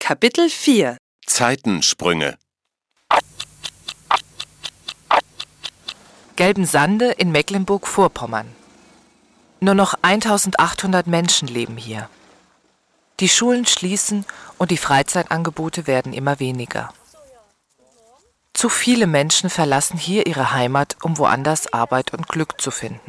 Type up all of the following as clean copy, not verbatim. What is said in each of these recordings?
Kapitel 4 Zeitensprünge. Gelbensande in Mecklenburg-Vorpommern. Nur noch 1800 Menschen leben hier. Die Schulen schließen und die Freizeitangebote werden immer weniger. Zu viele Menschen verlassen hier ihre Heimat, um woanders Arbeit und Glück zu finden.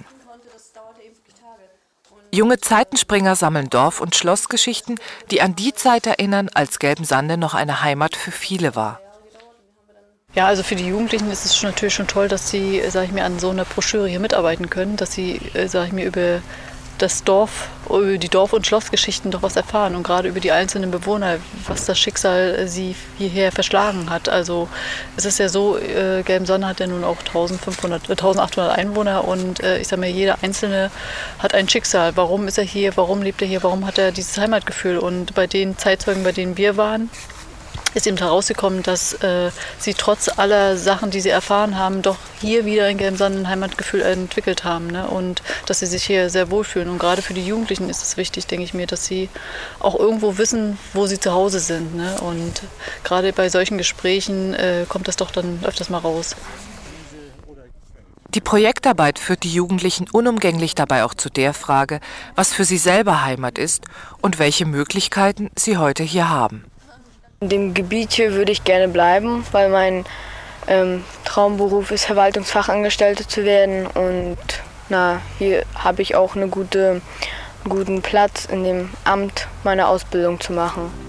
Junge Zeitenspringer sammeln Dorf- und Schlossgeschichten, die an die Zeit erinnern, als Gelbensande noch eine Heimat für viele war. Ja, also für die Jugendlichen ist es natürlich schon toll, dass sie, an so einer Broschüre hier mitarbeiten können, dass sie, über das Dorf, über die Dorf- und Schlossgeschichten doch was erfahren und gerade über die einzelnen Bewohner, was das Schicksal sie hierher verschlagen hat. Also es ist ja so, Gelbensande hat ja nun auch 1800 Einwohner und jeder Einzelne hat ein Schicksal. Warum ist er hier, warum lebt er hier, warum hat er dieses Heimatgefühl? Und bei den Zeitzeugen, bei denen wir waren, ist eben herausgekommen, dass sie trotz aller Sachen, die sie erfahren haben, doch hier wieder in Gelbensande ein Heimatgefühl entwickelt haben, ne? Und dass sie sich hier sehr wohlfühlen. Und gerade für die Jugendlichen ist es wichtig, denke ich mir, dass sie auch irgendwo wissen, wo sie zu Hause sind, ne? Und gerade bei solchen Gesprächen kommt das doch dann öfters mal raus. Die Projektarbeit führt die Jugendlichen unumgänglich dabei auch zu der Frage, was für sie selber Heimat ist und welche Möglichkeiten sie heute hier haben. In dem Gebiet hier würde ich gerne bleiben, weil mein Traumberuf ist, Verwaltungsfachangestellte zu werden. Und hier habe ich auch einen guten Platz in dem Amt, meine Ausbildung zu machen.